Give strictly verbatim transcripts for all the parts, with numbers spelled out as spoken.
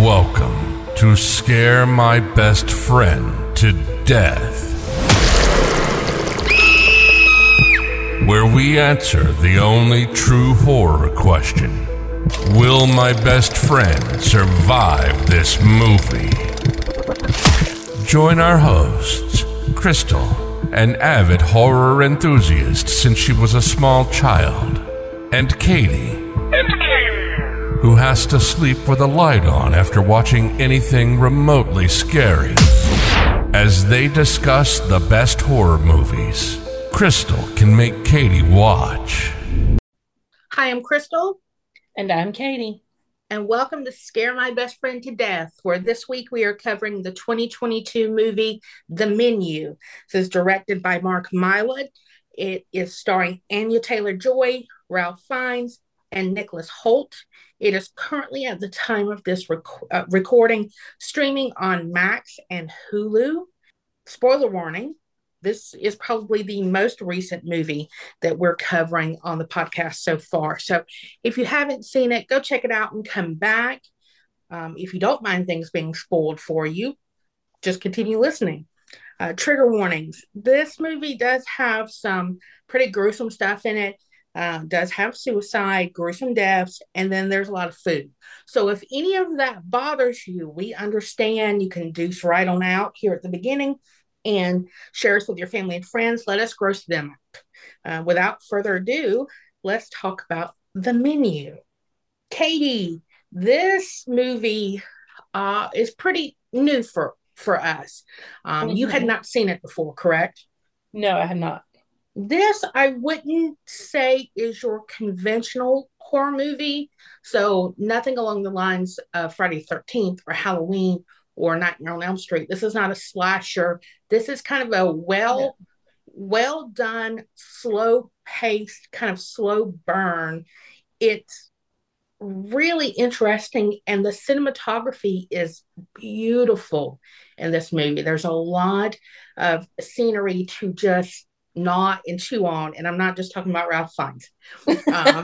Welcome to Scare My Best Friend to Death, where we answer the only true horror question. Will my best friend survive this movie? Join our hosts, Crystal, an avid horror enthusiast since she was a small child, and Katie, who has to sleep with a light on after watching anything remotely scary, as they discuss the best horror movies Crystal can make Katie watch. Hi, I'm Crystal. And I'm Katie. And welcome to Scare My Best Friend to Death, where this week we are covering the twenty twenty-two movie The Menu. This is directed by Mark Mylod. It is starring Anya Taylor-Joy, Ralph Fiennes, and Nicholas Hoult. It is currently, at the time of this rec- uh, recording, streaming on Max and Hulu. Spoiler warning, this is probably the most recent movie that we're covering on the podcast so far. So if you haven't seen it, go check it out and come back. Um, if you don't mind things being spoiled for you, just continue listening. Uh, trigger warnings. This movie does have some pretty gruesome stuff in it. Uh, does have suicide, gruesome deaths, and then there's a lot of food. So if any of that bothers you, we understand. You can deuce right on out here at the beginning and share us with your family and friends. Let us gross them up. Uh, without further ado, let's talk about The Menu. Katie, this movie uh, is pretty new for, for us. Um, mm-hmm. You had not seen it before, correct? No, I had not. This, I wouldn't say, is your conventional horror movie. So nothing along the lines of Friday the thirteenth or Halloween or Nightmare on Elm Street. This is not a slasher. This is kind of a well, yeah. well done, slow paced, kind of slow burn. It's really interesting, and the cinematography is beautiful in this movie. There's a lot of scenery to just gnaw and chew on, and I'm not just talking about Ralph Fiennes. Um,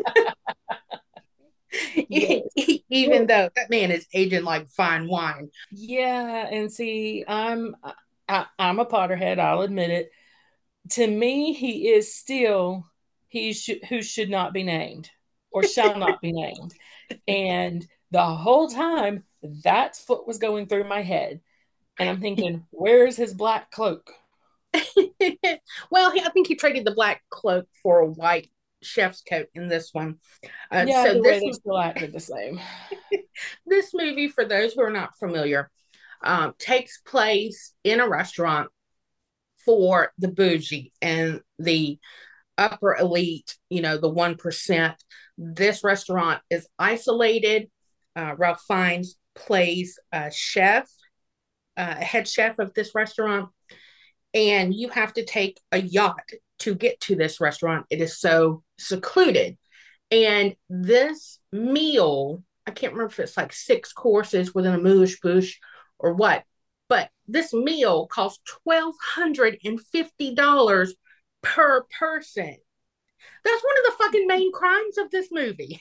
yes. Even though that man is aging like fine wine. Yeah, and see, I'm I, I'm a Potterhead. I'll admit it. To me, he is still he sh- who should not be named or shall not be named. And the whole time, that's what was going through my head, and I'm thinking, where's his black cloak? Well, he, I think he traded the black cloak for a white chef's coat in this one. Uh, yeah, so this they still acted the same. This movie, for those who are not familiar, um, takes place in a restaurant for the bougie and the upper elite, you know, the one percent. This restaurant is isolated. Uh, Ralph Fiennes plays a chef, uh, a head chef of this restaurant. And you have to take a yacht to get to this restaurant. It is so secluded. And this meal, I can't remember if it's like six courses within a amuse bouche or what, but this meal costs one thousand two hundred fifty dollars per person. That's one of the fucking main crimes of this movie.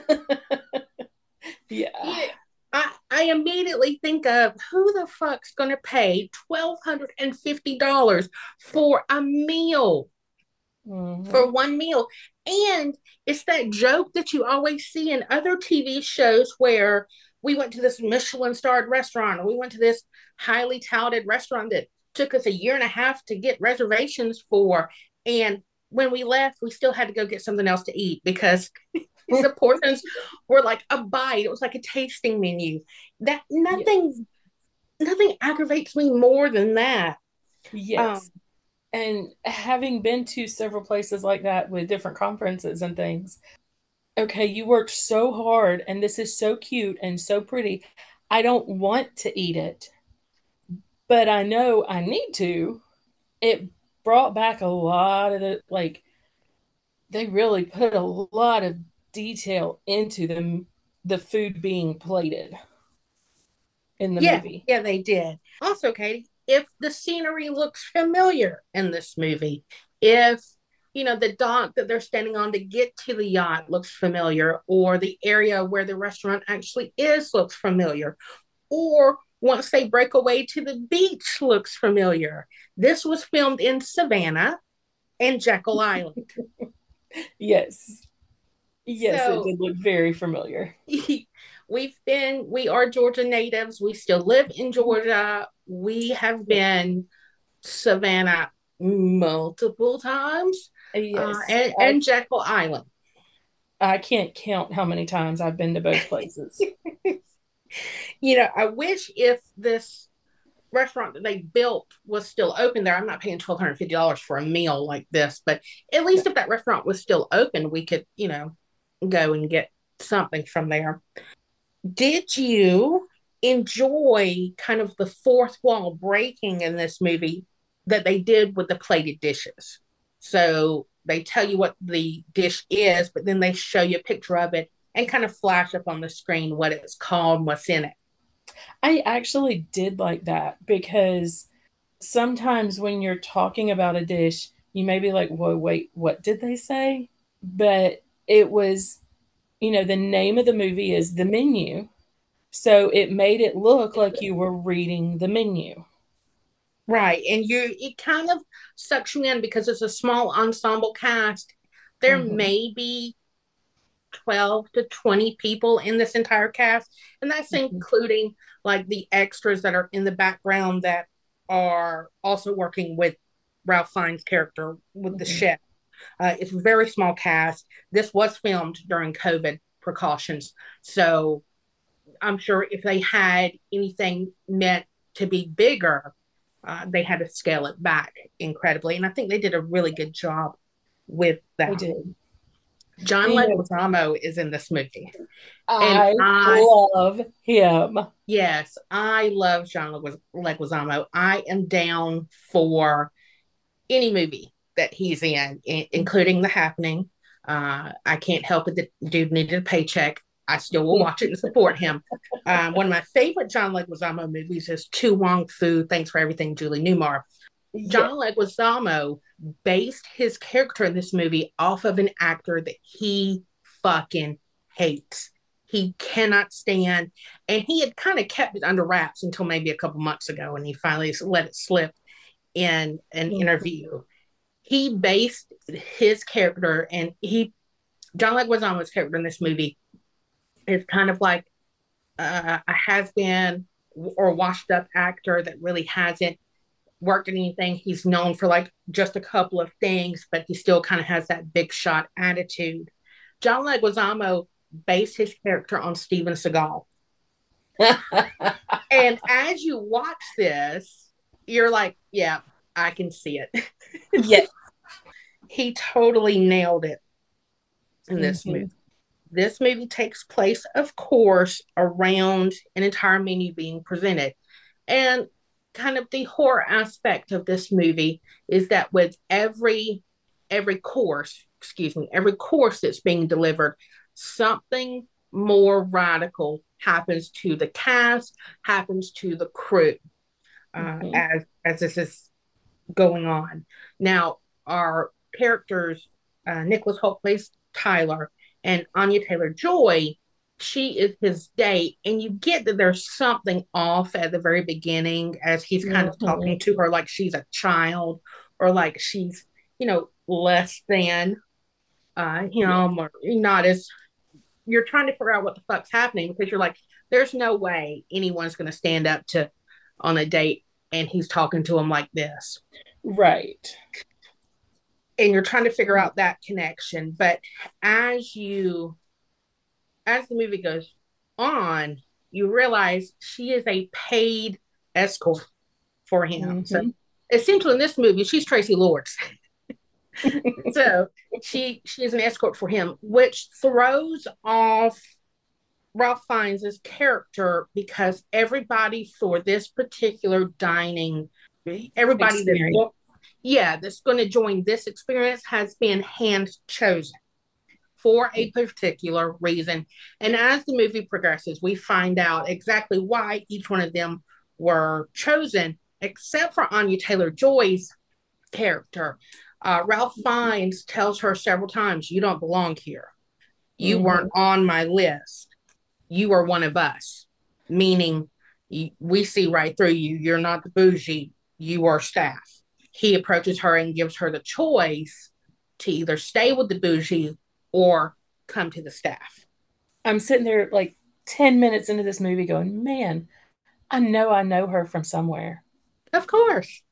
yeah. yeah. I, I immediately think of who the fuck's going to pay one thousand two hundred fifty dollars for a meal, mm-hmm. for one meal. And it's that joke that you always see in other T V shows where we went to this Michelin-starred restaurant, or we went to this highly touted restaurant that took us a year and a half to get reservations for. And when we left, we still had to go get something else to eat because the portions were like a bite. It was like a tasting menu. That nothing, yeah. nothing aggravates me more than that. Yes. Um, and having been to several places like that with different conferences and things, okay, you worked so hard and this is so cute and so pretty. I don't want to eat it, but I know I need to. It brought back a lot of the, like, they really put a lot of detail into the, the food being plated in the yeah, movie. Yeah, they did. Also, Katie, if the scenery looks familiar in this movie, if you know, the dock that they're standing on to get to the yacht looks familiar, or the area where the restaurant actually is looks familiar, or once they break away to the beach looks familiar. This was filmed in Savannah and Jekyll Island. Yes. Yes, it So did look very familiar. we've been, we are Georgia natives. We still live in Georgia. We have been Savannah multiple times, uh, Yes. and, I, and Jekyll Island. I can't count how many times I've been to both places. You know, I wish if this restaurant that they built was still open there. I'm not paying twelve hundred fifty dollars for a meal like this, but at least if that restaurant was still open, we could, you know, go and get something from there. Did you enjoy kind of the fourth wall breaking in this movie that they did with the plated dishes? So they tell you what the dish is, but then they show you a picture of it and kind of flash up on the screen what it's called, what's in it. I actually did like that because sometimes when you're talking about a dish, you may be like, whoa, wait, what did they say? But it was, you know, the name of the movie is The Menu. So it made it look like you were reading the menu. Right. And you it kind of sucks you in because it's a small ensemble cast. There Mm-hmm. may be twelve to twenty people in this entire cast. And that's Mm-hmm. including like the extras that are in the background that are also working with Ralph Fiennes' character with the Mm-hmm. chef. Uh, it's a very small cast. This was filmed during COVID precautions. So I'm sure if they had anything meant to be bigger, uh, they had to scale it back incredibly. And I think they did a really good job with I that. did. John You know, Leguizamo is in this movie. And I I, love him. yes, I love John Leguizamo. I am down for any movie that he's in, including The Happening. Uh, I can't help it that dude needed a paycheck. I still will watch it and support him. Um, one of my favorite John Leguizamo movies is To Wong Fu, Thanks for Everything, Julie Newmar. Yeah. John Leguizamo based his character in this movie off of an actor that he fucking hates. He cannot stand, and he had kind of kept it under wraps until maybe a couple months ago, and he finally let it slip in an Mm-hmm. interview. He based his character, and he, John Leguizamo's character in this movie is kind of like uh, a has-been or washed-up actor that really hasn't worked in anything. He's known for like just a couple of things, but he still kind of has that big shot attitude. John Leguizamo based his character on Steven Seagal. And as you watch this, you're like, yeah, I can see it. Yeah. He totally nailed it in this Mm-hmm. movie. This movie takes place, of course, around an entire menu being presented. And kind of the horror aspect of this movie is that with every every course, excuse me, every course that's being delivered, something more radical happens to the cast, happens to the crew uh, mm-hmm. as as this is going on. Now, our characters, uh, Nicholas Hoult plays Tyler, and Anya Taylor-Joy, she is his date, and you get that there's something off at the very beginning as he's kind mm-hmm. of talking to her like she's a child or like she's, you know, less than uh, him or not as, you're trying to figure out what the fuck's happening because you're like, there's no way anyone's going to stand up to on a date and he's talking to him like this. Right. And you're trying to figure out that connection. But as you, as the movie goes on, you realize she is a paid escort for him. Mm-hmm. So essentially in this movie, she's Tracy Lords. So she she is an escort for him, which throws off Ralph Fiennes' character because everybody for this particular dining, everybody experience. that's yeah, that's going to join this experience has been hand chosen for a particular reason. And as the movie progresses, we find out exactly why each one of them were chosen, except for Anya Taylor-Joy's character. Uh, Ralph Fiennes tells her several times, "You don't belong here. You Mm-hmm. weren't on my list. You are one of us," meaning we see right through you. You're not the bougie. You are staff. He approaches her and gives her the choice to either stay with the bougie or come to the staff. I'm sitting there like ten minutes into this movie going, man, I know I know her from somewhere. Of course.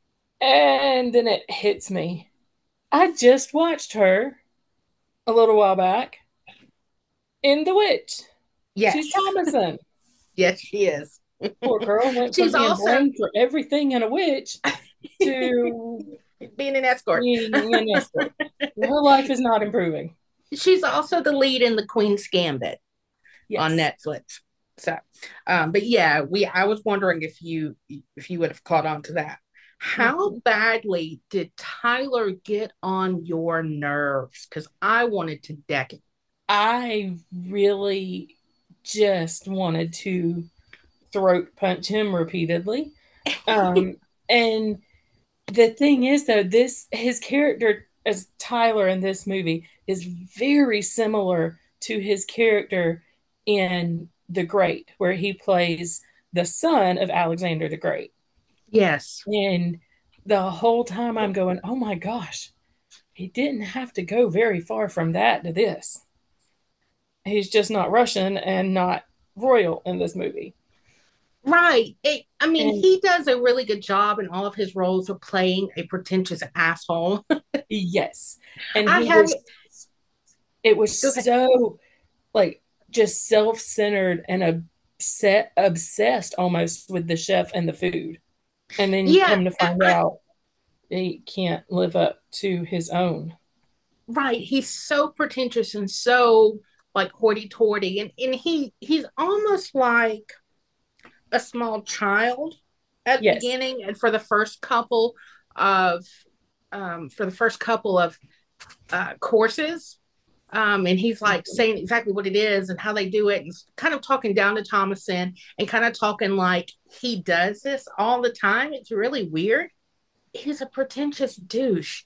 And then it hits me. I just watched her a little while back in The Witch. Yes. She's Thomasin. Yes, she is. Poor girl went She's from being also blamed for everything in a witch to being an escort. being an escort. Her life is not improving. She's also the lead in The Queen's Gambit yes. on Netflix. So, um, but yeah, we. I was wondering if you if you would have caught on to that. How mm-hmm. badly did Tyler get on your nerves? Because I wanted to deck it. I really just wanted to throat punch him repeatedly. Um, and the thing is, though, this his character as Tyler in this movie is very similar to his character in The Great, where he plays the son of Alexander the Great. Yes. And the whole time I'm going, oh my gosh, he didn't have to go very far from that to this. He's just not Russian and not royal in this movie. Right. It, I mean, and, he does a really good job in all of his roles of playing a pretentious asshole. Yes. And I he have, was, it was so like just self-centered and upset, obsessed almost with the chef and the food. And then you yeah, come to find I, out he can't live up to his own. Right. He's so pretentious and so like hoity-toity. And, and he he's almost like a small child at yes. the beginning and for the first couple of um for the first couple of uh courses um and he's like saying exactly what it is and how they do it and kind of talking down to Thomasin and kind of talking like he does this all the time. It's really weird. He's a pretentious douche.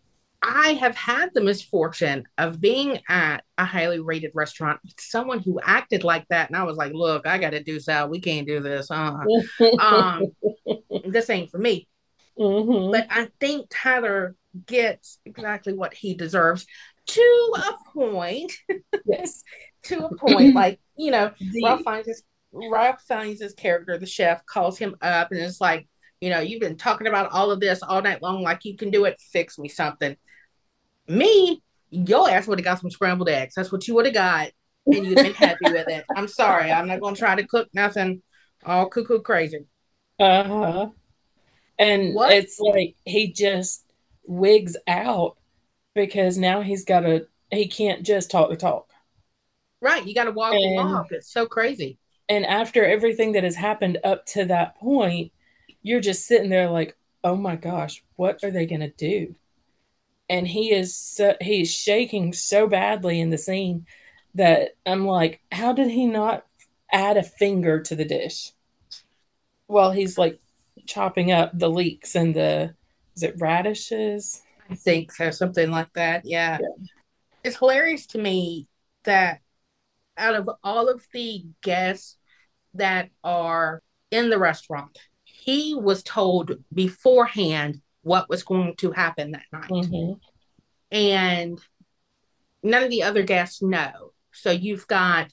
I have had the misfortune of being at a highly rated restaurant with someone who acted like that. And I was like, look, I got to do so. We can't do this. Uh, um, this ain't for me. Mm-hmm. But I think Tyler gets exactly what he deserves to a point. Yes. to a point. Like, you know, the- Ralph finds his, Ralph finds his character, the chef, calls him up and it's like, you know, you've been talking about all of this all night long. Like you can do it. Fix me something. Me, your ass would have got some scrambled eggs. That's what you would have got, and you'd been happy with it. I'm sorry. I'm not going to try to cook nothing all cuckoo crazy. Uh-huh. And what? It's like he just wigs out because now he's got to, he can't just talk the talk. Right. You got to walk and, the walk. It's so crazy. And after everything that has happened up to that point, you're just sitting there like, oh my gosh, what are they going to do? And he is so, he's shaking so badly in the scene that I'm like, how did he not add a finger to the dish while he's like chopping up the leeks and the, is it radishes? I think so, something like that. Yeah. yeah. It's hilarious to me that out of all of the guests that are in the restaurant, he was told beforehand what was going to happen that night. Mm-hmm. And none of the other guests know. So you've got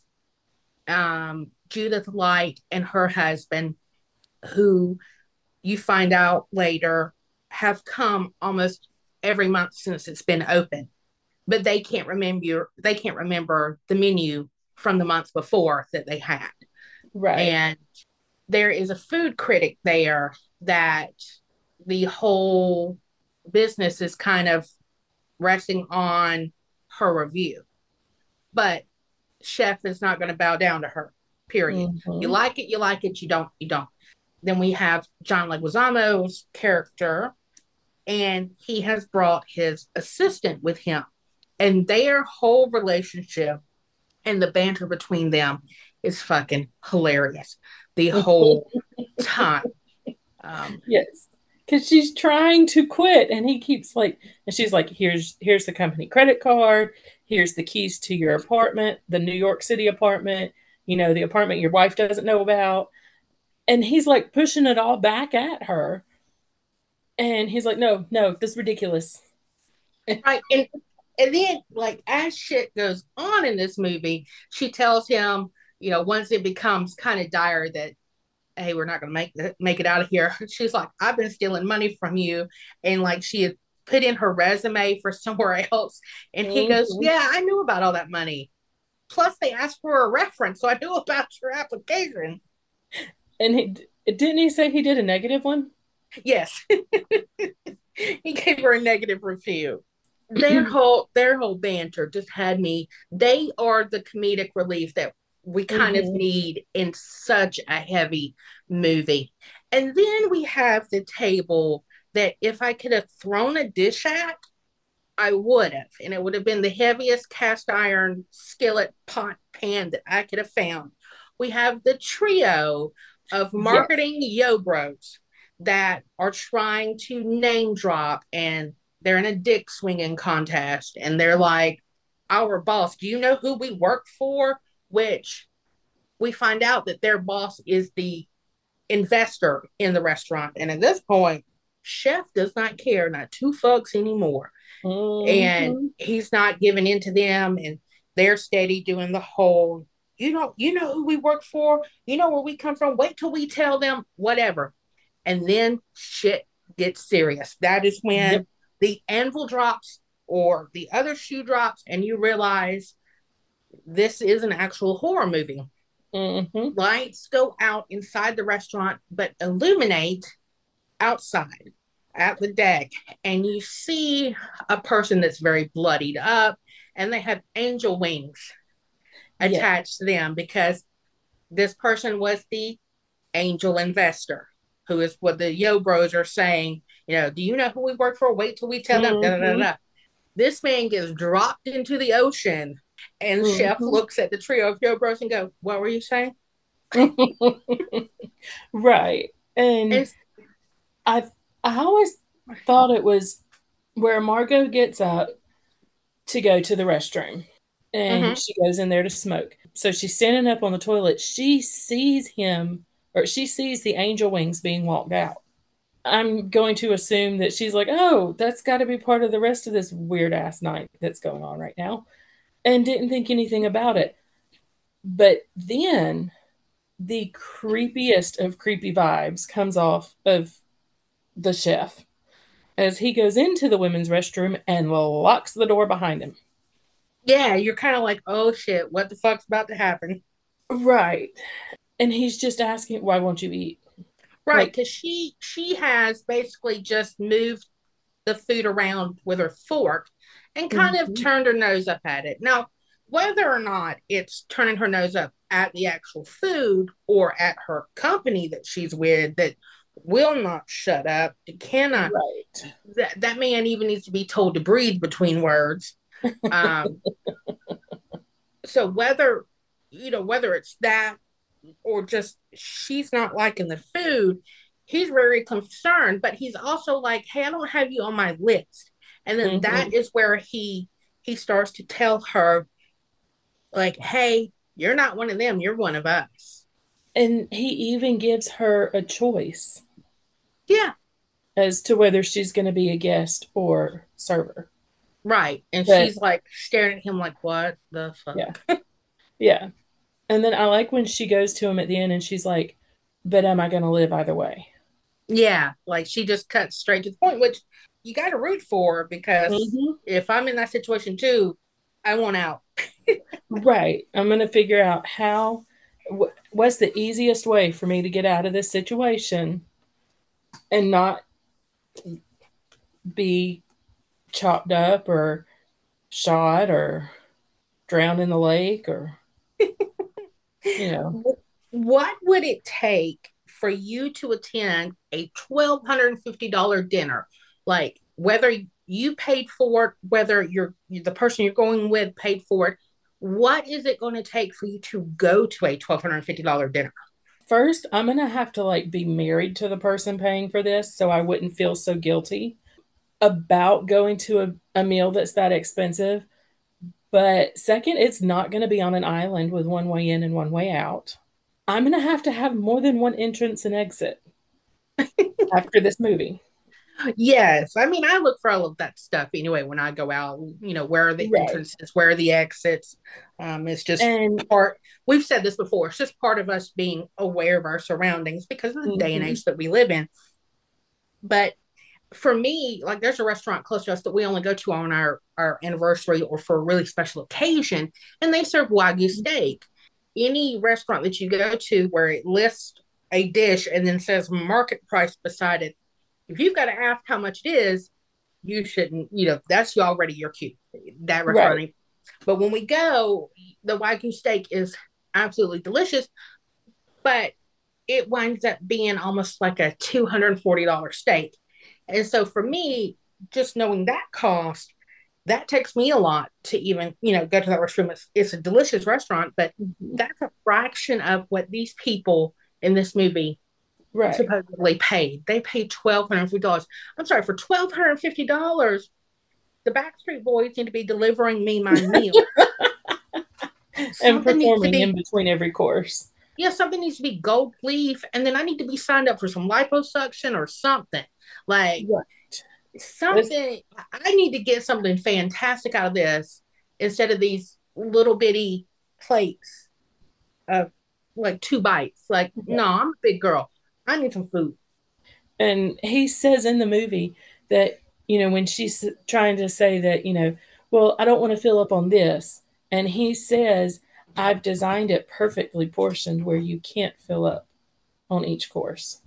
um, Judith Light and her husband, who you find out later have come almost every month since it's been open. But they can't remember they can't remember the menu from the month before that they had. Right. And there is a food critic there that the whole business is kind of resting on her review. But chef is not going to bow down to her, period. Mm-hmm. You like it, you like it, you don't, you don't. Then we have John Leguizamo's character, and he has brought his assistant with him. And their whole relationship and the banter between them is fucking hilarious the whole time. Um, yes. because she's trying to quit, and he keeps like, and she's like, here's here's the company credit card, here's the keys to your apartment, the New York City apartment, you know, the apartment your wife doesn't know about. And he's like pushing it all back at her. And he's like, no, no, this is ridiculous. Right. And and then like as shit goes on in this movie, she tells him, you know, once it becomes kind of dire that, hey, we're not gonna make it make it out of here. She's like, I've been stealing money from you. And like she had put in her resume for somewhere else. And he mm-hmm. goes, yeah, I knew about all that money. Plus they asked for a reference, so I knew about your application. And he didn't he say he did a negative one? Yes. He gave her a negative review. Their whole their whole banter just had me. They are the comedic relief that we kind mm-hmm. of need in such a heavy movie. And then we have the table that if I could have thrown a dish at, I would have. And it would have been the heaviest cast iron skillet pot pan that I could have found. We have the trio of marketing yes. yo-bros that are trying to name drop, and they're in a dick swinging contest, and they're like, our boss, do you know who we work for? Which we find out that their boss is the investor in the restaurant. And at this point, chef does not care, not two fucks anymore. Mm-hmm. And he's not giving in to them, and they're steady doing the whole, you know, you know who we work for, you know where we come from, wait till we tell them, whatever. And then shit gets serious. That is when yep. the anvil drops or the other shoe drops, and you realize this is an actual horror movie. Mm-hmm. Lights go out inside the restaurant, but illuminate outside at the deck. And you see a person that's very bloodied up, and they have angel wings attached yeah. to them because this person was the angel investor, who is what the Yo Bros are saying, you know, do you know who we work for? Wait till we tell them. Mm-hmm. Da, da, da, da. This man gets dropped into the ocean, and mm-hmm. Chef looks at the trio of Yo Bros and go, what were you saying? Right. And, and I I always thought it was where Margot gets up to go to the restroom, and mm-hmm. she goes in there to smoke. So she's standing up on the toilet. She sees him, or she sees the angel wings being walked out. I'm going to assume that she's like, oh, that's got to be part of the rest of this weird ass night that's going on right now, and didn't think anything about it. But then the creepiest of creepy vibes comes off of the chef as he goes into the women's restroom and locks the door behind him. Yeah, you're kind of like, oh shit, what the fuck's about to happen? Right. And he's just asking, why won't you eat? Right, because like, she she has basically just moved the food around with her fork and kind mm-hmm. of turned her nose up at it. Now, whether or not it's turning her nose up at the actual food or at her company that she's with that will not shut up, cannot. Right. That, that man even needs to be told to breathe between words. Um, so whether, you know, whether it's that or just she's not liking the food, he's very concerned, but he's also like, hey, I don't have you on my list. And then mm-hmm. that is where he he starts to tell her, like, hey, you're not one of them, you're one of us. And he even gives her a choice. Yeah. As to whether she's going to be a guest or server. Right. And but, she's like staring at him like, what the fuck? Yeah. Yeah. And then I like when she goes to him at the end and she's like, but am I going to live either way? Yeah. Like she just cuts straight to the point, which you got to root for, because mm-hmm. if I'm in that situation too, I want out. Right. I'm going to figure out how, wh- what's the easiest way for me to get out of this situation and not be chopped up or shot or drowned in the lake, or, you know. What would it take for you to attend a twelve fifty dollars dinner? Like, whether you paid for it, whether you're the person you're going with paid for it, what is it going to take for you to go to a twelve fifty dollars dinner? First, I'm going to have to like be married to the person paying for this so I wouldn't feel so guilty about going to a, a meal that's that expensive. But second, it's not going to be on an island with one way in and one way out. I'm going to have to have more than one entrance and exit after this movie. Yes. I mean, I look for all of that stuff anyway when I go out. You know, where are the Right. entrances, where are the exits? Um, it's just And part, we've said this before, it's just part of us being aware of our surroundings because of the day and mhm, age that we live in. But for me, like there's a restaurant close to us that we only go to on our, our anniversary or for a really special occasion, and they serve Wagyu steak. Any restaurant that you go to where it lists a dish and then says market price beside it, if you've got to ask how much it is, you shouldn't, you know, that's already your cue. That right. restaurant. But when we go, the Wagyu steak is absolutely delicious, but it winds up being almost like a two hundred forty dollars steak. And so for me, just knowing that cost, that takes me a lot to even, you know, go to that restaurant. It's, it's a delicious restaurant, but Mhm, that's a fraction of what these people in this movie right. supposedly paid. They paid twelve hundred fifty dollars. I'm sorry, for twelve hundred fifty dollars, the Backstreet Boys need to be delivering me my meal. And Something needs to performing in be, between every course. yeah, something needs to be gold leaf, and then I need to be signed up for some liposuction or something. Like Right. This, something, I need to get something fantastic out of this instead of these little bitty plates of like two bites. Like, no, I'm a big girl. I need some food. and he says in the movie that, you know, when she's trying to say that, you know, well, I don't want to fill up on this. And he says, I've designed it perfectly portioned where you can't fill up on each course.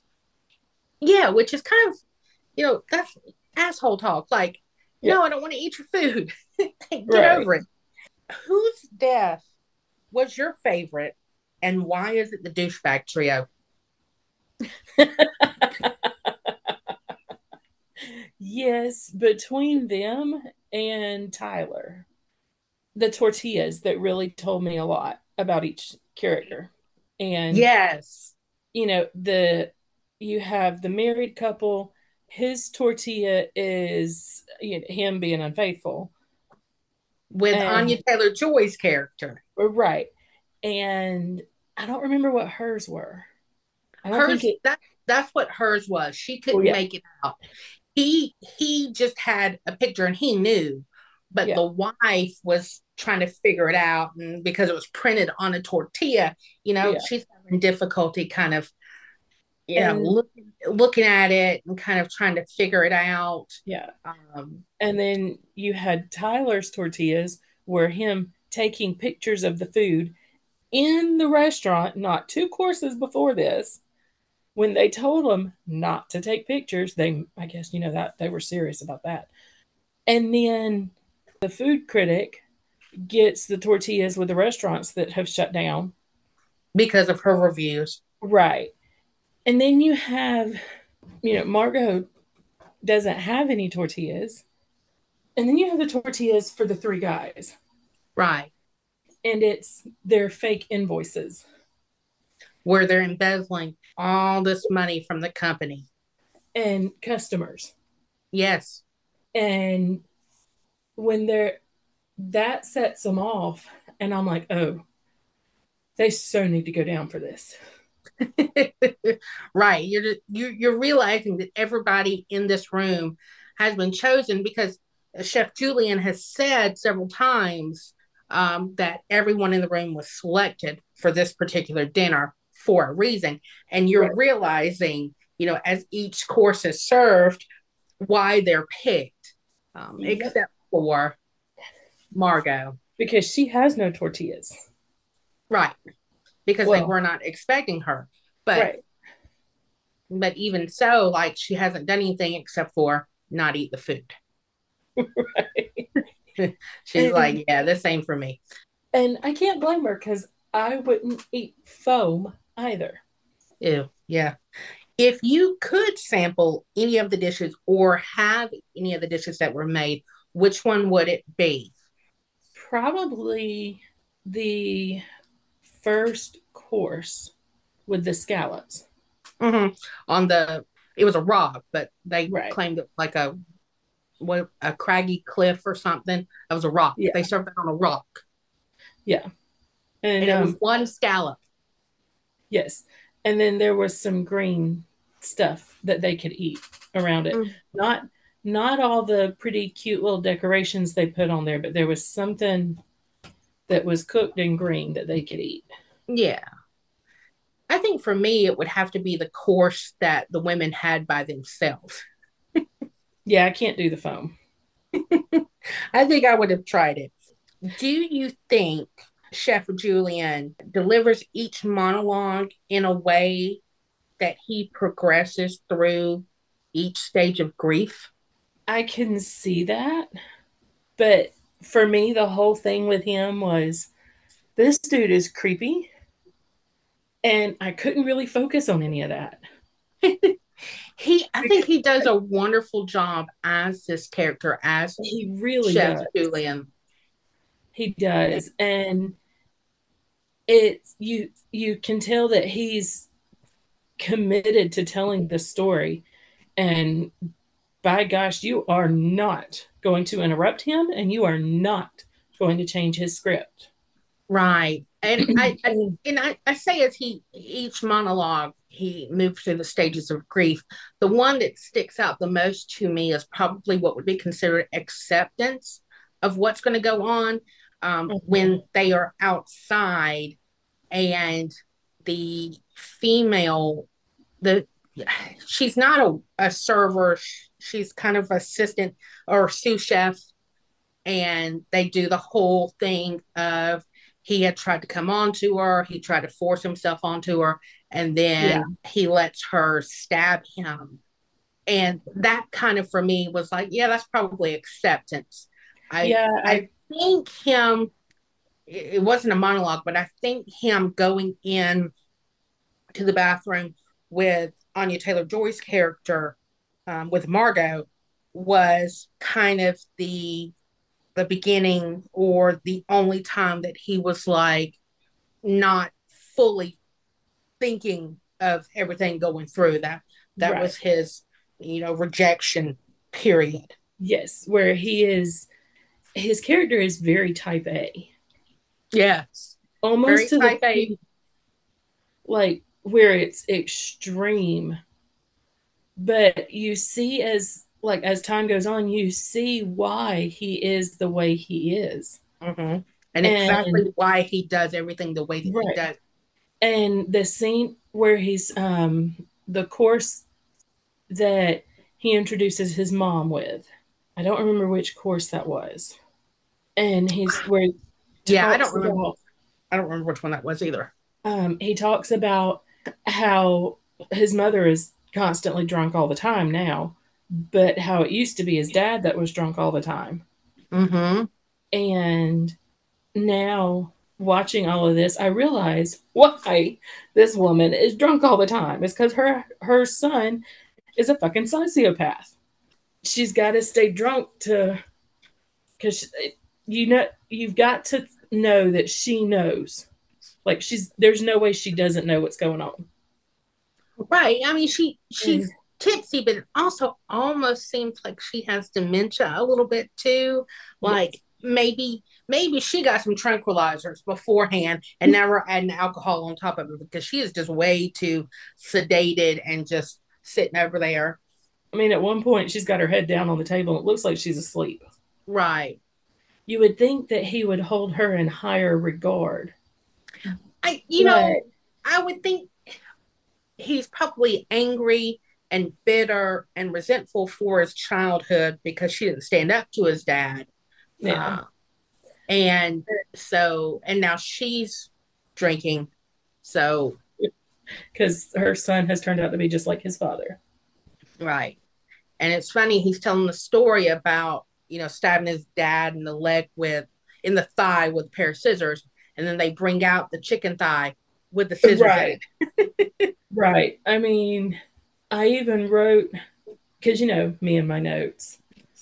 Yeah, which is kind of, you know, that's asshole talk. Like, Yeah. no, I don't want to eat your food. Get Right. over it. Whose death was your favorite, and why is it the douchebag trio? Yes, between them and Tyler, the tortillas that really told me a lot about each character. And Yes, you know, the you have the married couple, his tortilla is, you know, him being unfaithful. with And Anya Taylor Joy's character. right. And I don't remember what hers were. I don't think Hers, it that that's what hers was. She oh couldn't yeah. make it out. He he just had a picture and he knew, but Yeah. the wife was trying to figure it out, and because it was printed on a tortilla, you know, Yeah. she's having difficulty kind of, you know, And looking looking at it and kind of trying to figure it out. yeah. Um, And then you had Tyler's tortillas where him taking pictures of the food in the restaurant, not two courses before this. When they told him not to take pictures, they, I guess, you know, that they were serious about that. And then the food critic gets the tortillas with the restaurants that have shut down. because of her reviews. Right. And then you have, you know, Margot doesn't have any tortillas. And then you have the tortillas for the three guys. Right. And it's their fake invoices. Where they're embezzling all this money from the company. And customers. Yes. And when they're, that sets them off. And I'm like, oh, they so need to go down for this. Right. You're, you're you're realizing that everybody in this room has been chosen because Chef Julian has said several times um, that everyone in the room was selected for this particular dinner for a reason. And you're Right. realizing, you know, as each course is served, why they're picked, um, Yep. except for Margot. Because she has no tortillas. Right. Because they Well, were not expecting her. But right. but even so, like she hasn't done anything except for not eat the food. Right. She's And like, yeah, this ain't for me. and I can't blame her because I wouldn't eat foam either. Ew, yeah. If you could sample any of the dishes or have any of the dishes that were made, which one would it be? Probably the first course with the scallops. Mm-hmm. On the, it was a rock, but they Right. claimed it like a what a craggy cliff or something. That was a rock. Yeah. They served it on a rock. Yeah. And, and it um, was one scallop. Yes. And then there was some green stuff that they could eat around it. Mm. Not not all the pretty cute little decorations they put on there, but there was something that was cooked in green that they could eat. Yeah. I think for me, it would have to be the course that the women had by themselves. Yeah, I can't do the foam. I think I would have tried it. Do you think Chef Julian delivers each monologue in a way that he progresses through each stage of grief? I can see that. But for me, the whole thing with him was, this dude is creepy. And I couldn't really focus on any of that. he, I think he does a wonderful job as this character, as he really Chef does. Julian. He does, and it's you. You can tell that he's committed to telling the story, and by gosh, you are not going to interrupt him, and you are not going to change his script. Right. And I, I and I, I say as he each monologue he moves through the stages of grief, the one that sticks out the most to me is probably what would be considered acceptance of what's going to go on um, mm-hmm. when they are outside and the female, the she's not a, a server, she's kind of assistant or sous chef, and they do the whole thing of he had tried to come on to her. He tried to force himself onto her. And then yeah. he lets her stab him. And that kind of, for me, was like, yeah, that's probably acceptance. I, yeah, I, I think him, it wasn't a monologue, but I think him going in to the bathroom with Anya Taylor-Joy's character, um, with Margot, was kind of the the beginning or the only time that he was like not fully thinking of everything going through. That that right. was his, you know, rejection period. Yes, where he is, his character is very type A. Yes. Almost very to type the A. Like where it's extreme. But you see as like as time goes on, you see why he is the way he is. Mm-hmm. And, and exactly why he does everything the way that right. he does. And the scene where he's um the course that he introduces his mom with, I don't remember which course that was. And he's where he yeah, I don't remember. About, I don't remember which one that was either. Um, he talks about how his mother is constantly drunk all the time now, but how it used to be his dad that was drunk all the time. Mm-hmm. And now watching all of this, I realize why this woman is drunk all the time. It's because her her son is a fucking sociopath. She's got to stay drunk to, because you know you've got to know that she knows. Like she's there's no way she doesn't know what's going on. Right. I mean, she she's and, tipsy, but it also almost seems like she has dementia a little bit too. Like yes. maybe maybe she got some tranquilizers beforehand and now we're adding alcohol on top of it because she is just way too sedated and just sitting over there. I mean, at one point she's got her head down on the table and it looks like she's asleep. Right. You would think that he would hold her in higher regard. I you but, know, I would think he's probably angry and bitter and resentful for his childhood because she didn't stand up to his dad. Yeah. Uh, and so, and now she's drinking. So, because her son has turned out to be just like his father. Right. And it's funny, he's telling the story about, you know, stabbing his dad in the leg with, in the thigh with a pair of scissors. And then they bring out the chicken thigh with the scissors. Right. Right. I mean, I even wrote, because, you know, me and my notes,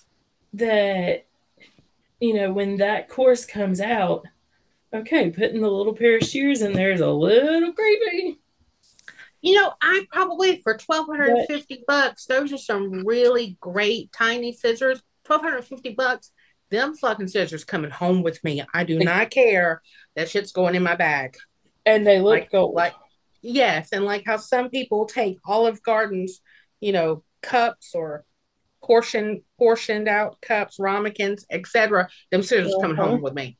that, you know, when that course comes out, okay, putting the little pair of shears in there is a little creepy. You know, I probably for twelve fifty bucks, those are some really great tiny scissors. twelve fifty bucks, them fucking scissors coming home with me. I do not care. That shit's going in my bag. And they look Like, gold. like, yes. And like how some people take Olive Garden's, you know, cups or portion portioned out cups, ramekins, et cetera. Them scissors uh-huh. coming home with me.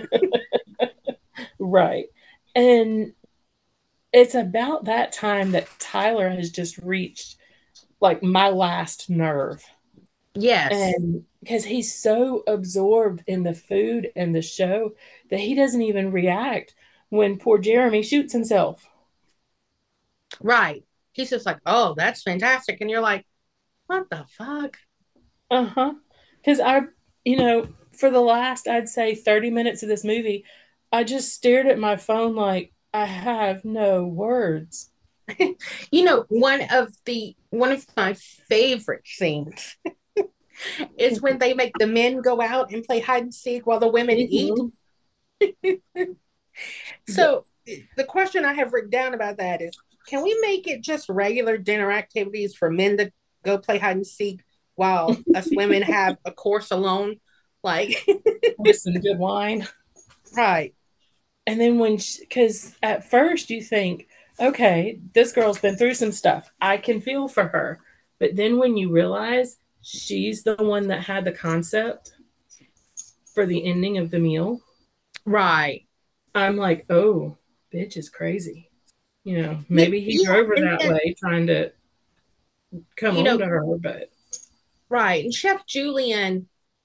Right. And it's about that time that Tyler has just reached like my last nerve. Yes. And because he's so absorbed in the food and the show that he doesn't even react when poor Jeremy shoots himself. Right. He's just like, oh, that's fantastic. And you're like, what the fuck? Uh-huh. Because I, you know, for the last, I'd say thirty minutes of this movie, I just stared at my phone like, I have no words. You know, one of the one of my favorite scenes is when they make the men go out and play hide and seek while the women mm-hmm. eat. So the question I have written down about that is, can we make it just regular dinner activities for men to go play hide and seek while us women have a course alone? Like with some good wine. Right. And then when, because at first you think, okay, this girl's been through some stuff. I can feel for her. But then when you realize she's the one that had the concept for the ending of the meal. Right. I'm like, oh, bitch is crazy. You know, maybe he yeah, drove her that and, way trying to come on know, to her, but. Right. And Chef Julian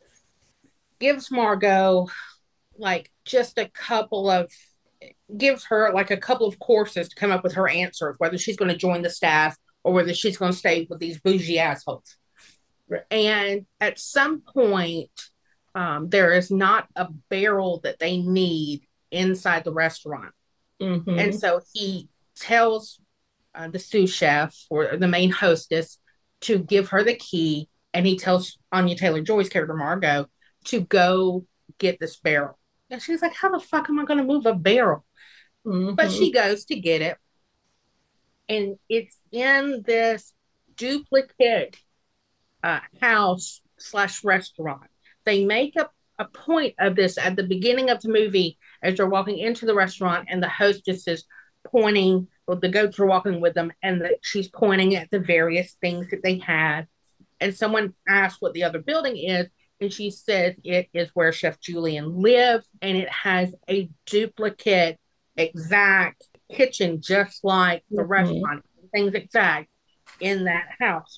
gives Margot like just a couple of gives her like a couple of courses to come up with her answers, whether she's going to join the staff or whether she's going to stay with these bougie assholes. Right. And at some point, um, there is not a barrel that they need inside the restaurant. Mm-hmm. And so he tells uh, the sous chef or the main hostess to give her the key. And he tells Anya Taylor-Joy's character, Margot, to go get this barrel. And she's like, how the fuck am I going to move a barrel? Mm-hmm. But she goes to get it. And it's in this duplicate uh, house slash restaurant. They make a, a point of this at the beginning of the movie as they're walking into the restaurant and the hostess is pointing, well, the goats are walking with them, and the, she's pointing at the various things that they had. And someone asked what the other building is, and she says it is where Chef Julian lives, and it has a duplicate exact kitchen just like the mm-hmm. restaurant, things exact in that house.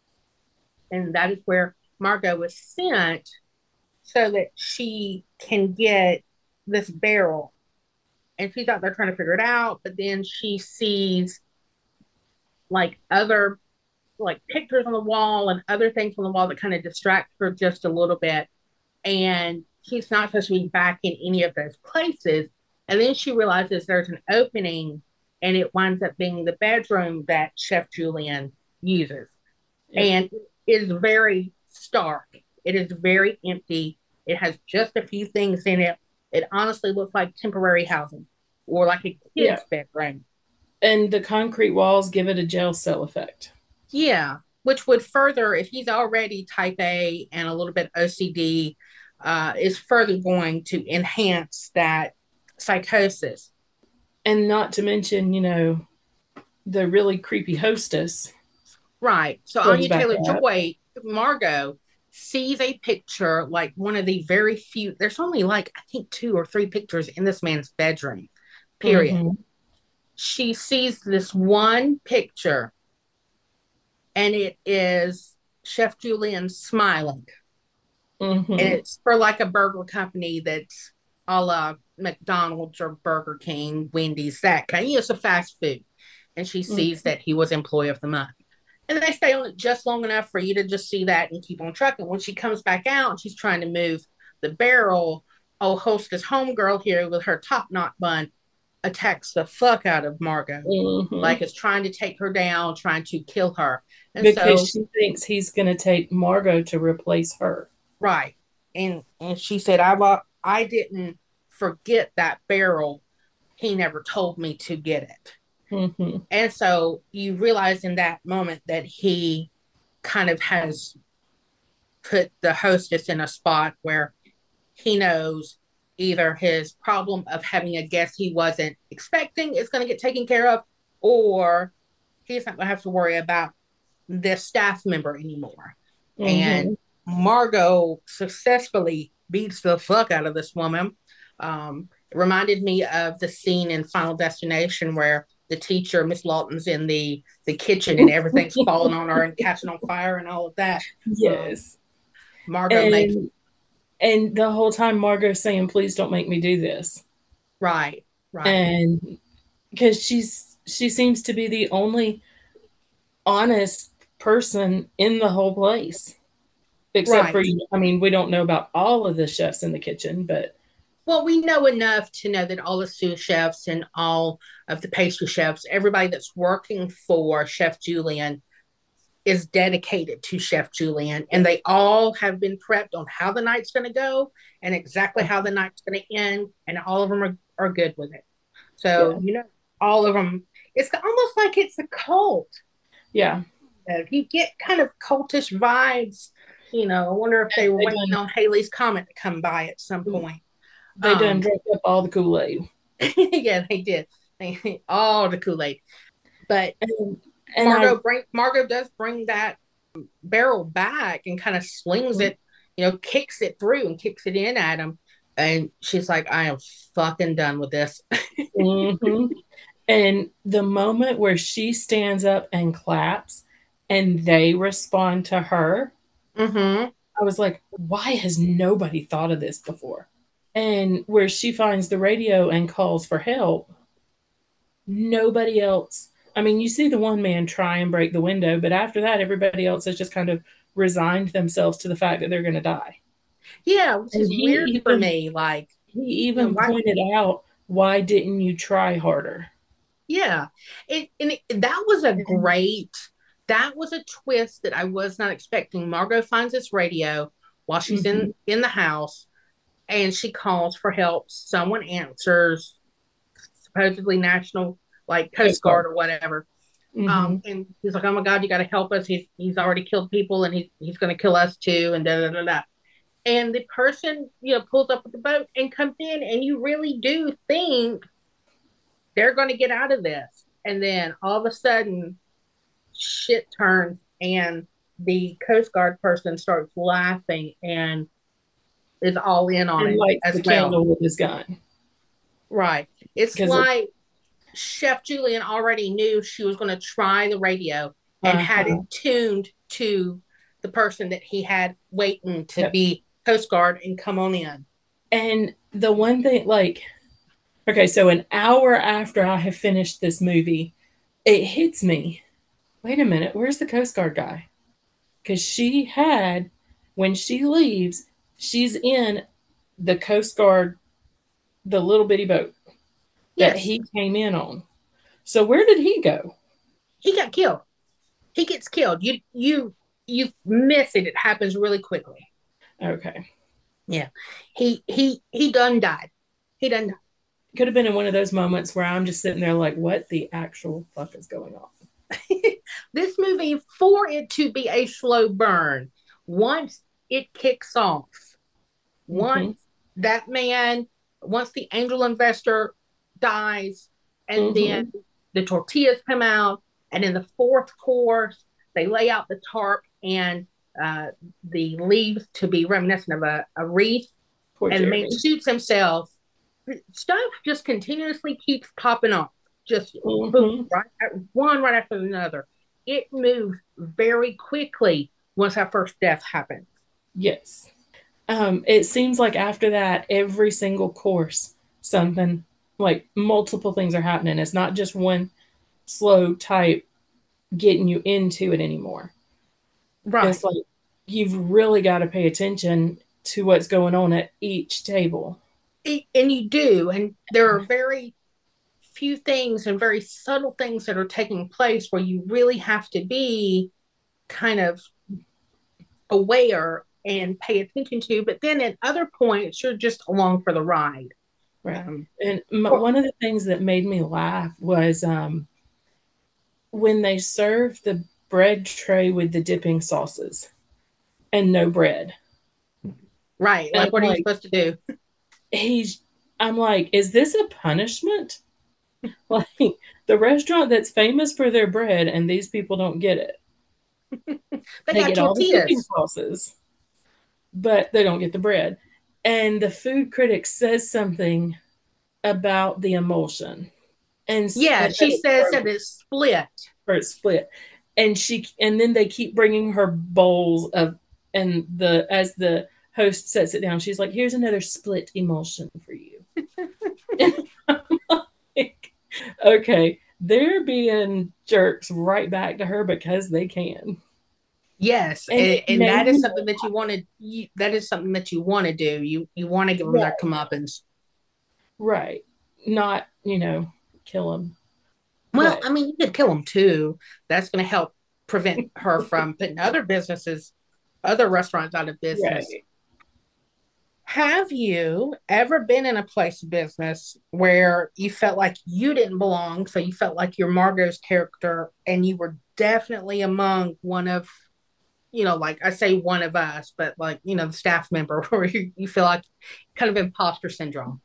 And that is where Margot was sent so that she can get this barrel. And she's out there trying to figure it out, but then she sees like other like pictures on the wall and other things on the wall that kind of distract her just a little bit. And she's not supposed to be back in any of those places. And then she realizes there's an opening, and it winds up being the bedroom that Chef Julian uses. Yep. And it is very stark. It is very empty. It has just a few things in it. It honestly looks like temporary housing or like a kid's yeah. bedroom. And the concrete walls give it a jail cell effect. Yeah, which would further, if he's already type A and a little bit O C D, uh, is further going to enhance that psychosis. And not to mention, you know, the really creepy hostess. Right. So Anya Taylor-Joy, Margot, sees a picture, like one of the very few, there's only like, I think two or three pictures in this man's bedroom, period. Mm-hmm. She sees this one picture, and it is Chef Julian smiling. Mm-hmm. And it's for like a burger company that's a la McDonald's or Burger King, Wendy's, that kind of, it's a fast food. And she sees mm-hmm. that he was Employee of the Month. And they stay on it just long enough for you to just see that and keep on trucking. When she comes back out and she's trying to move the barrel, oh, hostess homegirl here with her top knot bun attacks the fuck out of Margot. Mm-hmm. Like it's trying to take her down, trying to kill her. And because so, she thinks he's going to take Margot to replace her. Right. And and she said, I, I didn't forget that barrel. He never told me to get it. Mm-hmm. And so you realize in that moment that he kind of has put the hostess in a spot where he knows either his problem of having a guest he wasn't expecting is going to get taken care of, or he's not going to have to worry about this staff member anymore. Mm-hmm. And Margot successfully beats the fuck out of this woman. Um, it reminded me of the scene in Final Destination where the teacher, Miss Lawton's in the the kitchen and everything's falling on her and catching on fire and all of that. Um, Yes. Margot makes And and the whole time Margot's saying, please don't make me do this. right, right. And because she's she seems to be the only honest person in the whole place. Except Right. for, I mean, we don't know about all of the chefs in the kitchen, but Well, we know enough to know that all the sous chefs and all of the pastry chefs, everybody that's working for Chef Julian is dedicated to Chef Julian, and they all have been prepped on how the night's going to go and exactly how the night's going to end, and all of them are, are good with it. yeah, So, you know, all of them, it's almost like it's a cult. yeah. If you get kind of cultish vibes, you know, I wonder if they were They waiting done, on Haley's Comet to come by at some point. they done Um, drank up all the Kool-Aid. yeah, they did. They, all the Kool-Aid. But And, and I, Margot bring Margot does bring that barrel back and kind of slings it, you know, kicks it through and kicks it in at him. And she's like, I am fucking done with this. mm-hmm. And the moment where she stands up and claps and they respond to her, Mm-hmm. I was like, why has nobody thought of this before? And where she finds the radio and calls for help, nobody else. I mean, you see the one man try and break the window, but after that, everybody else has just kind of resigned themselves to the fact that they're going to die. Yeah, which And is weird he for even me. Like, he you know, even why? pointed out, why didn't you try harder? Yeah, it, and it, that was a great. That was a twist that I was not expecting. Margot finds this radio while she's Mm-hmm. in in the house, and she calls for help. Someone answers, supposedly national, like Coast Coast Guard. Guard or whatever. Mm-hmm. Um, and he's like, "Oh my God, you got to help us! He's he's already killed people, and he's he's going to kill us too." And da da da da. And the person, you know, pulls up with the boat and comes in, and you really do think they're going to get out of this. And then all of a sudden, shit turns, and the Coast Guard person starts laughing and is all in on And it lights as the well. candle with his gun. Right. It's Because it, like Chef Julian already knew she was going to try the radio and had it uh-huh. tuned to the person that he had waiting to Yep. be Coast Guard and come on in. And the one thing, like, okay, so an hour after I have finished this movie, it hits me. Wait a minute, where's the Coast Guard guy? Because she had, when she leaves, she's in the Coast Guard, the little bitty boat that Yes, he came in on. So where did he go? he got killed. He gets killed. You you you miss it. It happens really quickly. Okay. Yeah, he he he done died. He done died. Could have been in one of those moments where I'm just sitting there like, what the actual fuck is going on? This movie, for it to be a slow burn, once it kicks off, once Mm-hmm. that man, once the angel investor dies, and then Mm-hmm. the tortillas come out, and in the fourth course, they lay out the tarp and uh, the leaves to be reminiscent of a, a wreath, Poor and the man Jeremy. shoots himself. Stuff just continuously keeps popping off, just boom, Mm-hmm. right, one right after another. It moves very quickly once that first death happens. Yes. Um, it seems like after that, every single course, something like multiple things are happening. It's not just one slow type getting you into it anymore. Right. It's like you've really got to pay attention to what's going on at each table. It, and you do. And there are very few things and very subtle things that are taking place where you really have to be kind of aware and pay attention to. But then at other points, you're just along for the ride. Right. Um, And my, well, one of the things that made me laugh was um, when they serve the bread tray with the dipping sauces and no bread. Right. Like, what are you like, supposed to do? He's, I'm like, is this a punishment? Like, the restaurant that's famous for their bread and these people don't get it. they, they got get all the dipping tortillas. sauces, but they don't get the bread. And the food critic says something about the emulsion. And, Yeah, and she says that it's split. Or it's split. And she and then they keep bringing her bowls of, and the as the host sets it down, she's like, here's another split emulsion for you. And I'm like, okay, they're being jerks right back to her because they can. Yes, and, and, and that is something that you want to. That is something that you want to do. You you want to give them right. their comeuppance, right? Not you know kill them. Well, but, I mean, you could kill them too. That's going to help prevent her from putting other businesses, other restaurants out of business. Right. Have you ever been in a place of business where you felt like you didn't belong? So you felt like you're Margot's character and you were definitely among one of, you know, like I say one of us, but like, you know, the staff member where you, you feel like kind of imposter syndrome?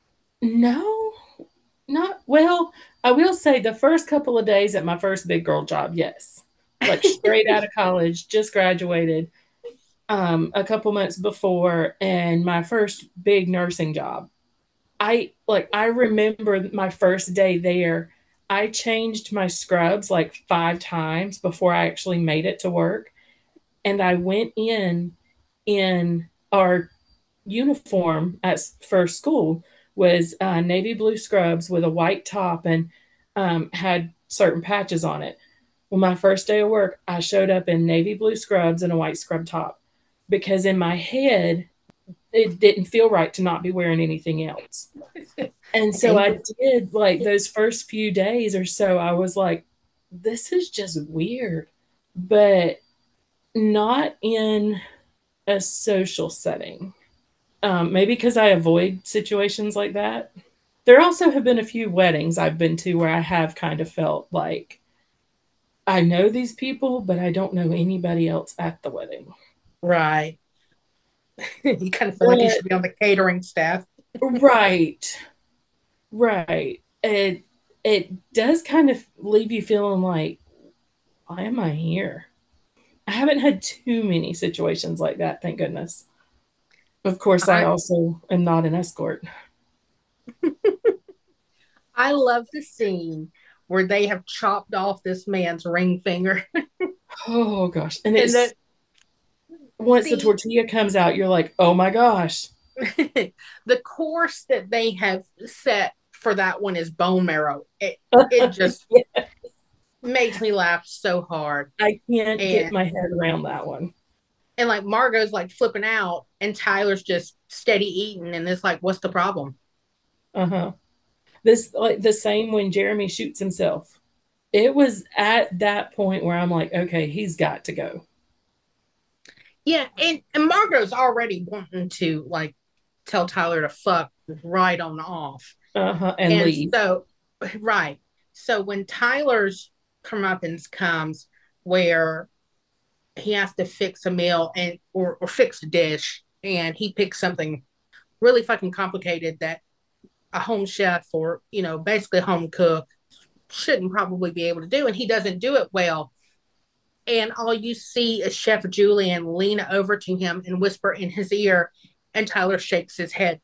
No, not well. I will say the first couple of days at my first big girl job, yes. Like straight out of college, just graduated. Um, a couple months before, and my first big nursing job. I like I remember my first day there. I changed my scrubs like five times before I actually made it to work. And I went in in our uniform at for school was uh, navy blue scrubs with a white top and um, had certain patches on it. Well, my first day of work, I showed up in navy blue scrubs and a white scrub top. Because in my head, it didn't feel right to not be wearing anything else. And so I did like those first few days or so, I was like, this is just weird, but not in a social setting. Um, maybe because I avoid situations like that. There also have been a few weddings I've been to where I have kind of felt like I know these people, but I don't know anybody else at the wedding. Right. You kind of feel but, like you should be on the catering staff. Right. Right. It it does kind of leave you feeling like, why am I here? I haven't had too many situations like that, thank goodness. Of course, I, I also am not an escort. I love the scene where they have chopped off this man's ring finger. Oh gosh. And it's and that, once see, the tortilla comes out, you're like, oh my gosh. The course that they have set for that one is bone marrow. It, it just yes. makes me laugh so hard. I can't and, get my head around that one. And like Margot's like flipping out and Tyler's just steady eating. And it's like, what's the problem? Uh-huh. This like the same when Jeremy shoots himself. It was at that point where I'm like, okay, he's got to go. Yeah, and, and Margot's already wanting to like tell Tyler to fuck right on off. Uh-huh. And, and leave. So right. So when Tyler's comeuppance comes where he has to fix a meal and or, or fix a dish, and he picks something really fucking complicated that a home chef or, you know, basically home cook shouldn't probably be able to do, and he doesn't do it well. And all you see is Chef Julian lean over to him and whisper in his ear, and Tyler shakes his head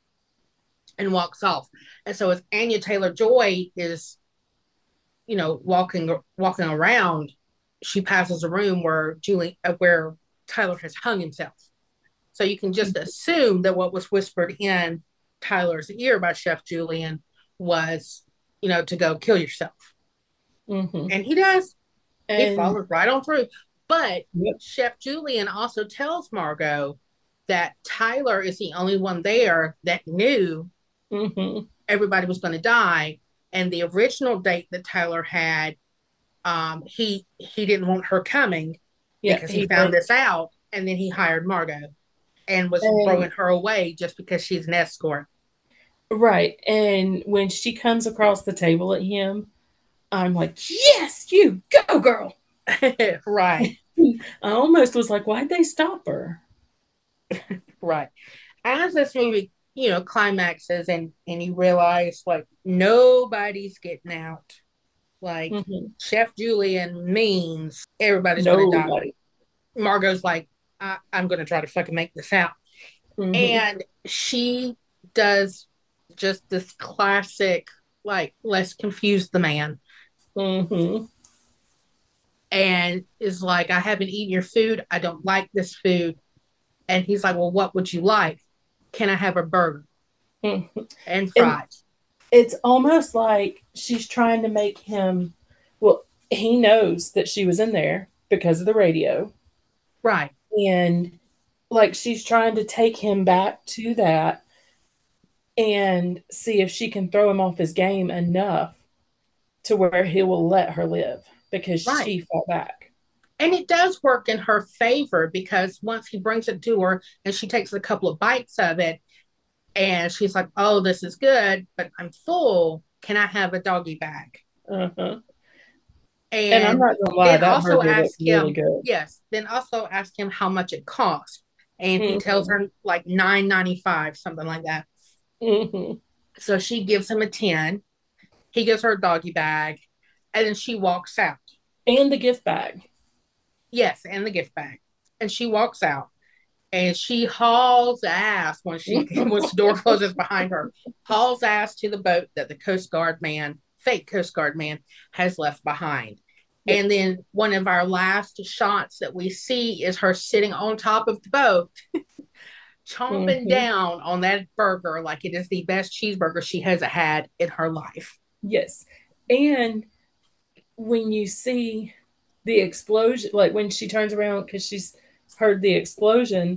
and walks off. And so as Anya Taylor-Joy is, you know, walking walking around, she passes a room where Julie, where Tyler has hung himself. So you can just assume that what was whispered in Tyler's ear by Chef Julian was, you know, to go kill yourself. Mm-hmm. And he does. And he follows right on through. But yep. Chef Julian also tells Margot that Tyler is the only one there that knew mm-hmm. everybody was going to die. And the original date that Tyler had, um, he he didn't want her coming yeah, because he, he found did. this out. And then he hired Margot and was and, throwing her away just because she's an escort. Right. And when she comes across the table at him, I'm like, yes, you go, girl. Right. I almost was like, why'd they stop her? Right. As this movie, you know, climaxes and and you realize like nobody's getting out. Like Mm-hmm. Chef Julian means everybody's gonna die. Nobody. Margot's like, I, I'm gonna try to fucking make this out. Mm-hmm. And she does just this classic, like, let's confuse the man. Mm-hmm. And is like, I haven't eaten your food. I don't like this food. And he's like, well, what would you like? Can I have a burger Mm-hmm. and And fries? it's almost like she's trying to make him, well, he knows that she was in there because of the radio. Right. And like she's trying to take him back to that and see if she can throw him off his game enough to where he will let her live because Right. she fought back. And it does work in her favor because once he brings it to her and she takes a couple of bites of it and she's like, oh, this is good, but I'm full. Can I have a doggy bag? Uh-huh. And I'm And not gonna lie, then that also burger ask looked really him, good. yes, then also ask him how much it costs. And he tells Mm-hmm. her like nine ninety-five, something like that. Mm-hmm. So she gives him a ten. He gives her a doggy bag, and then she walks out. And the gift bag. Yes, and the gift bag. And she walks out. And she hauls ass when she once the door closes behind her, hauls ass to the boat that the Coast Guard man, fake Coast Guard man, has left behind. Yes. And then one of our last shots that we see is her sitting on top of the boat, chomping Mm-hmm. down on that burger like it is the best cheeseburger she has had in her life. Yes. And when you see the explosion, like when she turns around because she's heard the explosion,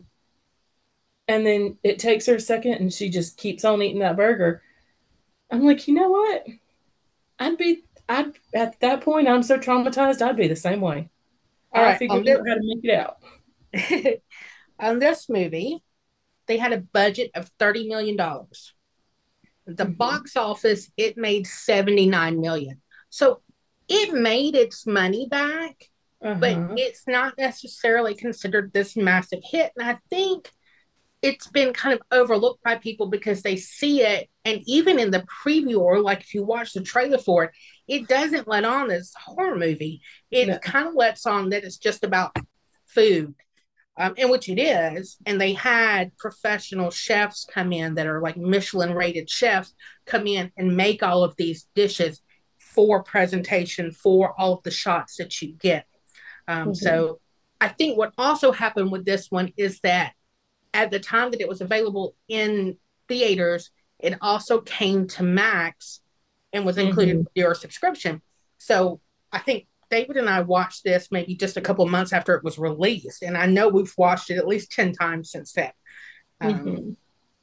and then it takes her a second and she just keeps on eating that burger. I'm like, you know what? I'd be, I'd at that point, I'm so traumatized, I'd be the same way. All I right, figured on this, out how to make it out. on this movie, they had a budget of thirty million dollars. The mm-hmm. box office, it made seventy-nine million. So it made its money back, uh-huh. but it's not necessarily considered this massive hit. And I think it's been kind of overlooked by people because they see it. And even in the preview, or like if you watch the trailer for it, it doesn't let on this horror movie. It no. kind of lets on that it's just about food. Um, in which it is, and they had professional chefs come in that are like Michelin rated chefs come in and make all of these dishes for presentation for all of the shots that you get. Um, mm-hmm. So I think what also happened with this one is that at the time that it was available in theaters, it also came to Max and was included mm-hmm. with your subscription. So I think David and I watched this maybe just a couple months after it was released. And I know we've watched it at least ten times since then. Mm-hmm. Um,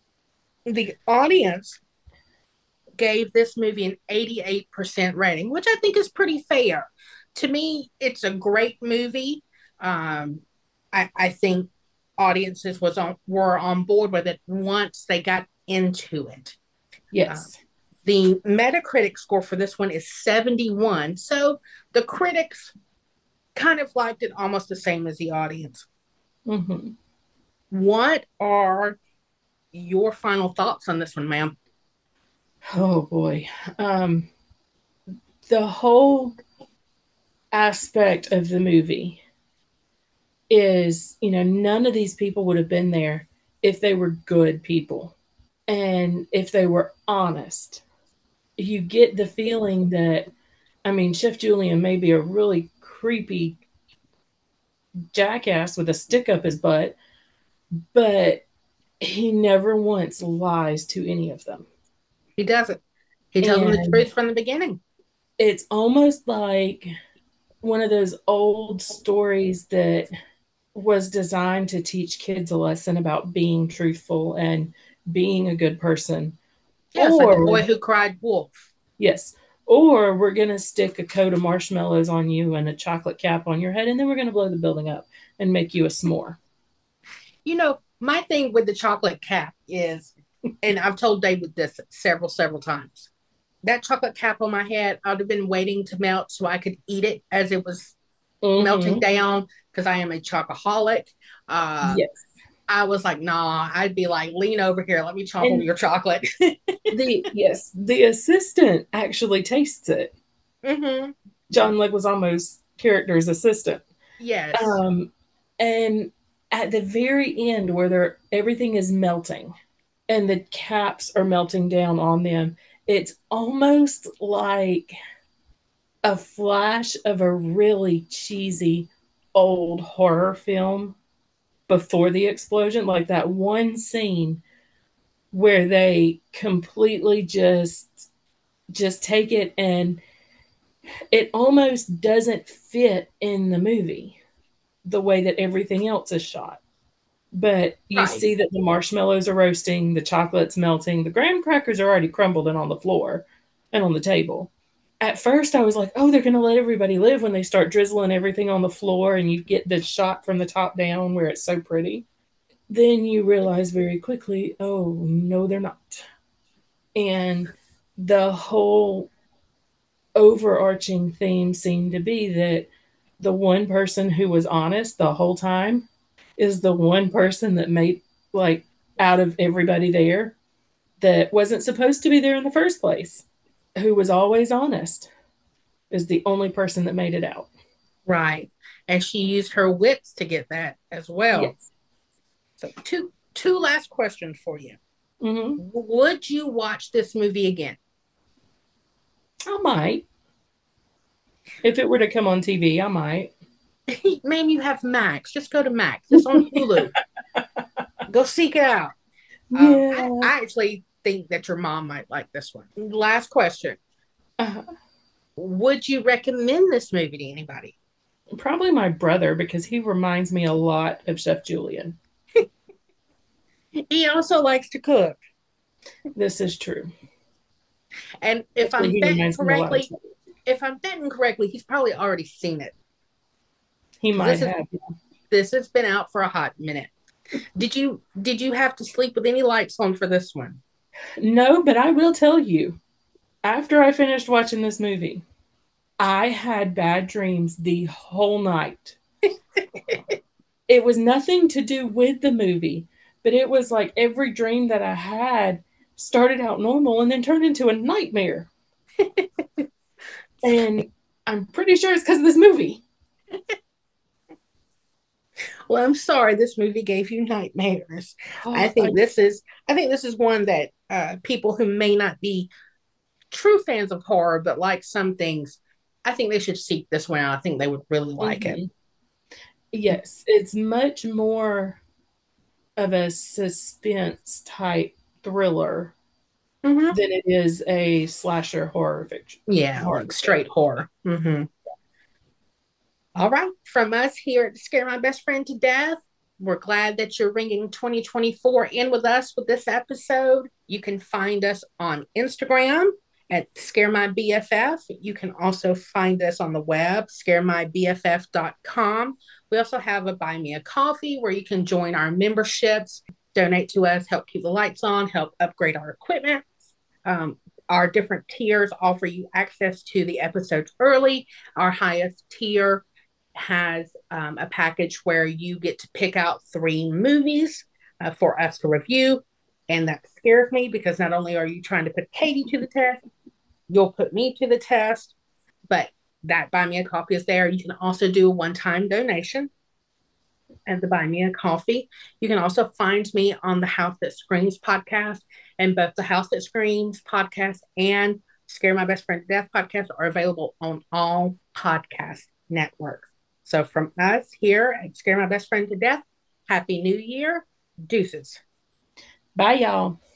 the audience gave this movie an eighty-eight percent rating, which I think is pretty fair. To me, it's a great movie. Um, I, I think audiences was on, were on board with it once they got into it. Yes. Um, The Metacritic score for this one is seventy-one. So the critics kind of liked it almost the same as the audience. Mm-hmm. What are your final thoughts on this one, ma'am? Oh, boy. Um, the whole aspect of the movie is, you know, none of these people would have been there if they were good people and if they were honest. You get the feeling that, I mean, Chef Julian may be a really creepy jackass with a stick up his butt, but he never once lies to any of them. He doesn't. He tells and them the truth from the beginning. It's almost like one of those old stories that was designed to teach kids a lesson about being truthful and being a good person. Yes, or, like the boy who cried wolf. Yes. Or we're going to stick a coat of marshmallows on you and a chocolate cap on your head, and then we're going to blow the building up and make you a s'more. You know, my thing with the chocolate cap is, and I've told David this several, several times, that chocolate cap on my head, I'd have been waiting to melt so I could eat it as it was melting Mm-hmm. down because I am a chocoholic. Uh, Yes. I was like, nah, I'd be like, lean over here, let me chomp on And your chocolate. the yes, the assistant actually tastes it. Mm-hmm. John Leguizamo's character's assistant. Yes. Um, and at the very end, where they're, everything is melting and the caps are melting down on them, it's almost like a flash of a really cheesy old horror film before the explosion, like that one scene where they completely just just take it, and it almost doesn't fit in the movie the way that everything else is shot. But you Right. see that the marshmallows are roasting, the chocolate's melting, the graham crackers are already crumbled and on the floor and on the table. At first, I was like, oh, they're going to let everybody live when they start drizzling everything on the floor and you get the shot from the top down where it's so pretty. Then you realize very quickly, oh, no, they're not. And the whole overarching theme seemed to be that the one person who was honest the whole time is the one person that made, like, out of everybody there, that wasn't supposed to be there in the first place, who was always honest, is the only person that made it out. Right. And she used her wits to get that as well. Yes. So two two last questions for you. Mm-hmm. Would you watch this movie again? I might. If it were to come on T V, I might. Ma'am, you have Max. Just go to Max. It's on Hulu. Go seek it out. Um, Yeah. I, I actually think that your mom might like this one. Last question. Uh, Would you recommend this movie to anybody? probably my brother, because he reminds me a lot of Chef Julian. He also likes to cook. This is true. And if Actually, I'm he betting reminds me a lot of correctly, Chef. if I'm betting correctly, he's probably already seen it. He 'Cause might this is have. this has been out for a hot minute. Did you did you have to sleep with any lights on for this one? No, but I will tell you, after I finished watching this movie, I had bad dreams the whole night. It was nothing to do with the movie, but it was like every dream that I had started out normal and then turned into a nightmare. And I'm pretty sure it's because of this movie. Well, I'm sorry this movie gave you nightmares. Oh, I think this is I think this is one that uh, people who may not be true fans of horror but like some things, I think they should seek this one out. I think they would really like mm-hmm. it. Yes, it's much more of a suspense type thriller Mm-hmm. than it is a slasher horror fiction. Yeah, horror like straight fiction. horror. Mm-hmm. All right. From us here at Scare My Best Friend to Death, we're glad that you're ringing twenty twenty-four in with us with this episode. You can find us on Instagram at Scare My B F F. You can also find us on the web, scare my b f f dot com. We also have a Buy Me a Coffee where you can join our memberships, donate to us, help keep the lights on, help upgrade our equipment. Um, our different tiers offer you access to the episodes early. Our highest tier has um, a package where you get to pick out three movies uh, for us to review. And that scares me because not only are you trying to put Katie to the test, you'll put me to the test. But that Buy Me a Coffee is there. You can also do a one-time donation and the Buy Me a Coffee. You can also find me on the House That Screams podcast, and both the House That Screams podcast and Scare My Best Friend to Death podcast are available on all podcast networks. So from us here at Scare My Best Friend to Death, Happy New Year. Deuces. Bye, y'all.